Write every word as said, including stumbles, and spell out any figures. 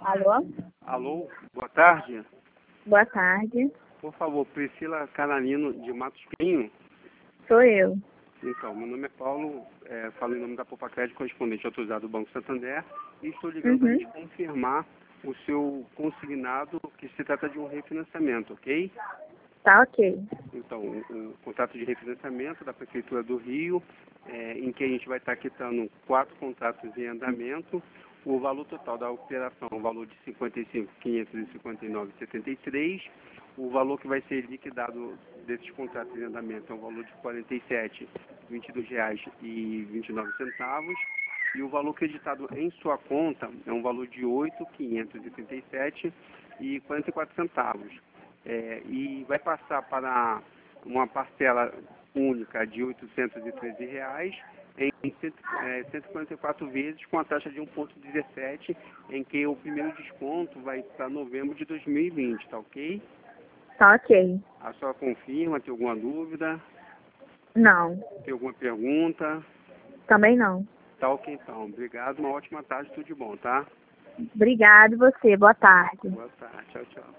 Alô? Alô, boa tarde. Boa tarde. Por favor, Priscila Canalino de Matos Pinho. Sou eu. Então, meu nome é Paulo, é, falo em nome da Poupa Crédito, correspondente autorizado do Banco Santander, e estou ligando para a Uhum. gente confirmar o seu consignado, que se trata de um refinanciamento, ok? Tá ok. Então, o, o contrato de refinanciamento da Prefeitura do Rio, é, em que a gente vai estar quitando quatro contratos em andamento. O valor total da operação é um valor de cinquenta e cinco mil quinhentos e cinquenta e nove reais e setenta e três centavos. O valor que vai ser liquidado desses contratos em andamento é um valor de quarenta e sete mil e vinte e dois reais e vinte e nove centavos. E o valor creditado em sua conta é um valor de oito mil quinhentos e trinta e sete reais e quarenta e quatro centavos. É, e vai passar para uma parcela única de oitocentos e treze reais em cento, é, cento e quarenta e quatro vezes com a taxa de um vírgula dezessete, em que o primeiro desconto vai para novembro de dois mil e vinte, tá ok? Tá ok. A senhora confirma, tem alguma dúvida? Não. Tem alguma pergunta? Também não. Tá ok então. Obrigado, uma ótima tarde, tudo de bom, tá? Obrigado você. Boa tarde. Boa tarde, tchau, tchau.